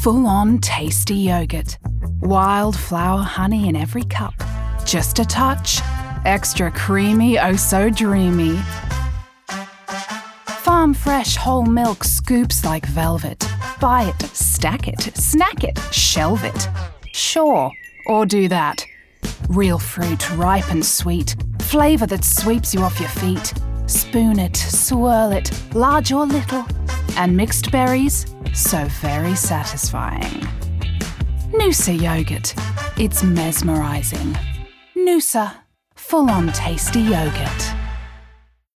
full-on tasty yogurt. Wildflower honey in every cup. Just a touch. Extra creamy, oh so dreamy. Farm fresh whole milk scoops like velvet. Buy it, stack it, snack it, shelve it. Sure, or do that. Real fruit, ripe and sweet. Flavour that sweeps you off your feet. Spoon it, swirl it, large or little. And mixed berries, so very satisfying. Noosa yogurt, it's mesmerising. Noosa, full-on tasty yogurt.